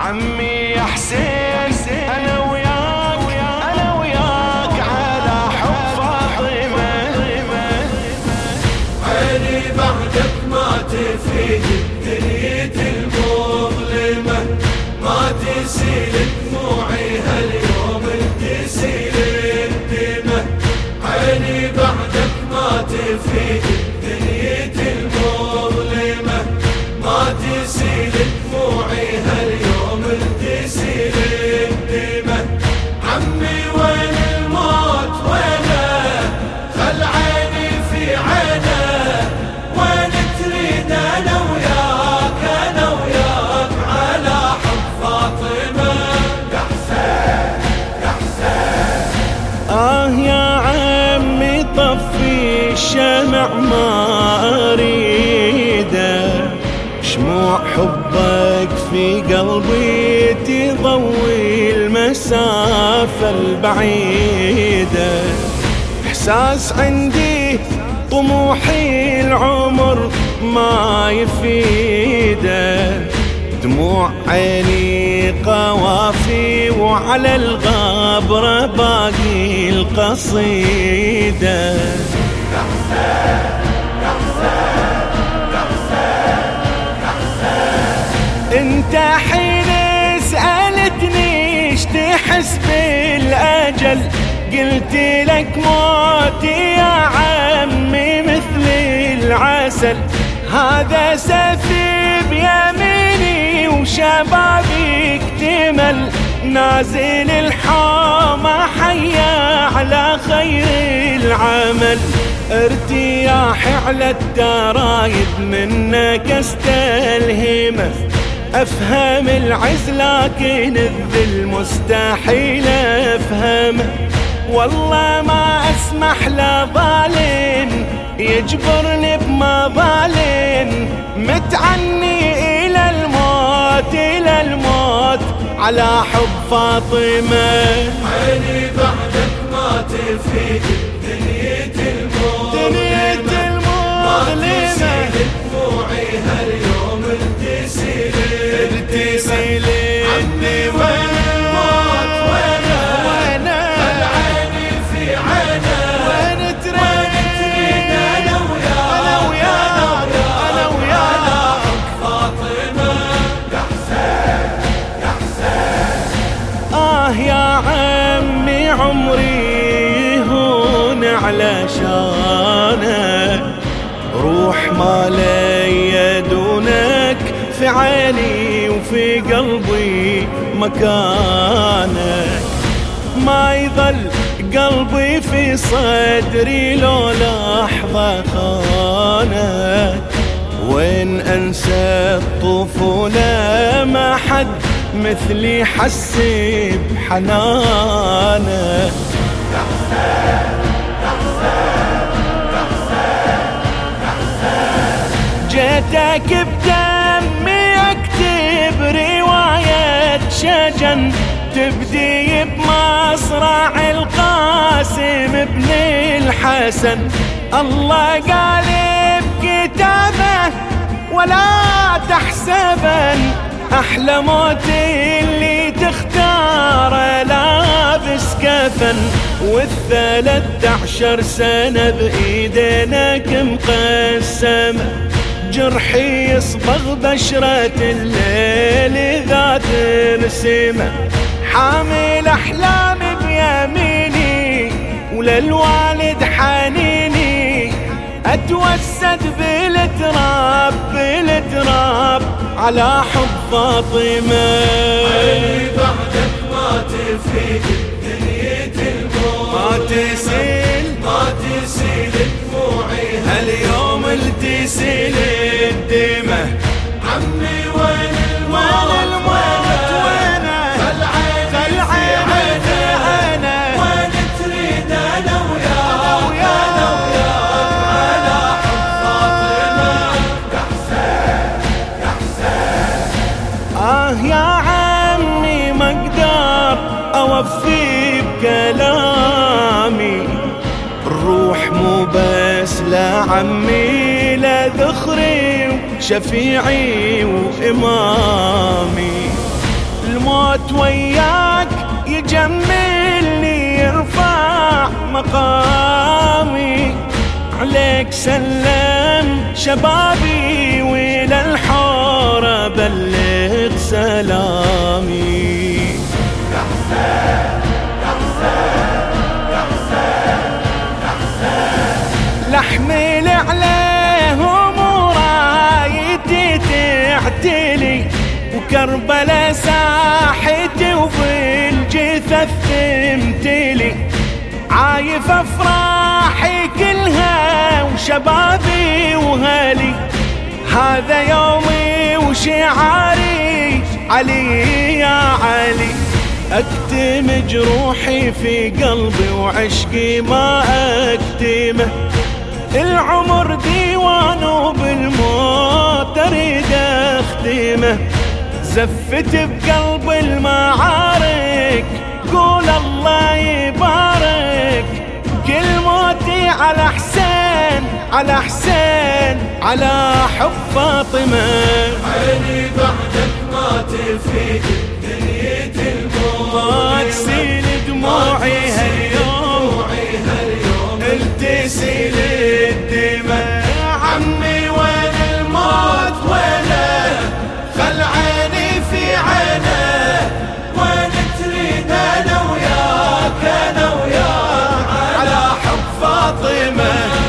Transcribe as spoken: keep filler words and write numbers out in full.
عمي يا حسين انا وياك انا وياك على حب فاطمة. عيني بعدك ما تفيد الدنيا المظلمة، ما تسيل دموعي هاليوم تسيل الدمى. عيني بعدك ما تفيد الدنيا المظلمة، ما تسيل دموعي هاليوم تسيل الدمى. عمي وين الموت وينه، خل عيني في عينه، وين تريد انا وياك انا وياك على حب فاطمة. يا حسين يا حسين آه يا عمي طفي الشمع ما أريده، شموع حبك في قلبي تضوي المسافة البعيدة. إحساس عندي طموحي العمر ما يفيده، دموع عيني قوافي وعلى الغابرة باقي القصيدة. يا حسين يا حسين يا حسين يا حسين. انت حين سألتني ايش تحس بالأجل، قلت لك موتي يا عمي مثل العسل. هذا سيفي بيميني وشبابي اكتمل، نازل الحومة حيا على خير العمل. ارتياحي على الدرايب منك استلهمه، افهم العز لكن الذل مستحيل افهمه. والله ما اسمح لظالم يجبرني بمظالم، متعني الى الموت الى الموت على حب فاطمة. عيني بعدك ما تفيد دنيا المظلمة، ما تسيل دموعي هاليوم تسيل تسيل. عمي وين الموت وينه، خل عيني في عينه، وين تريد انا وياك انا وياك فاطمة. يا حسين يا حسين. آه يا عمي عمري هون علشانك، روح ما لي دونك في عيني وفي قلبي مكانك. ما يظل قلبي في صدري لو لحظة خانك، وين أنسى الطفولة ما حد مثلي حس بحنانك. يا حسين يا حسين يا حسين يا حسين. جيتك بدمي اكتب رواية شجن، تبدي بمصرع القاسم بن الحسن. الله قال بكتابه ولا تحسبن، أحلى موت اللي تختاره لابس كفن. والثلاث عشر سنة بإيدينك مقسمة، جرحي يصبغ بشرة الليل ذات رسمة. حامل أحلامي بيميني وللوالد حنيني، أتوسد بالتراب بالتراب على حب فاطمة. عيني بعدك ما تفيد دنيا الموت، ما تسيل ما تسيل دموعي هاليوم تسيل الدمى. عمي وين الموت وينه، خل عيني في عينه، وين تريد انا وياك انا وياك على حب فاطمة. يا حسين يا حسين. آه يا عمي ما اقدر اوفي بكلامي، الروح مو بس لعمي لا ذخري شفيعي وإمامي. الموت وياك يجملني يرفع مقامي، عليك سلم شبابي وإلى الحورة بلغ سلامي. يا حسين يا حسين يا حسين يا حسين، لحمل عليهم ورايتي تعتلي، وكربلا ساحتي وبالجثث تمتلي، عايف افراحي كلها وشبابي وهالي، هذا يومي وشعاري علي يا علي، اكتم جروحي في قلبي وعشقي ما اكتمه، العمر ديوان وبالموت اريد اختمه، زفت بقلب المعارك قول الله يبارك، كل موتي على حسين على حسين على حب فاطمة، عيني بعدك ما تفيد دنيا الموت، ما تسيل دموعي هاليوم التسيل الدماء، عمي وين الموت وينه، خل عيني في عينه، وين تريد انا وياك انا وياك على حب فاطمة.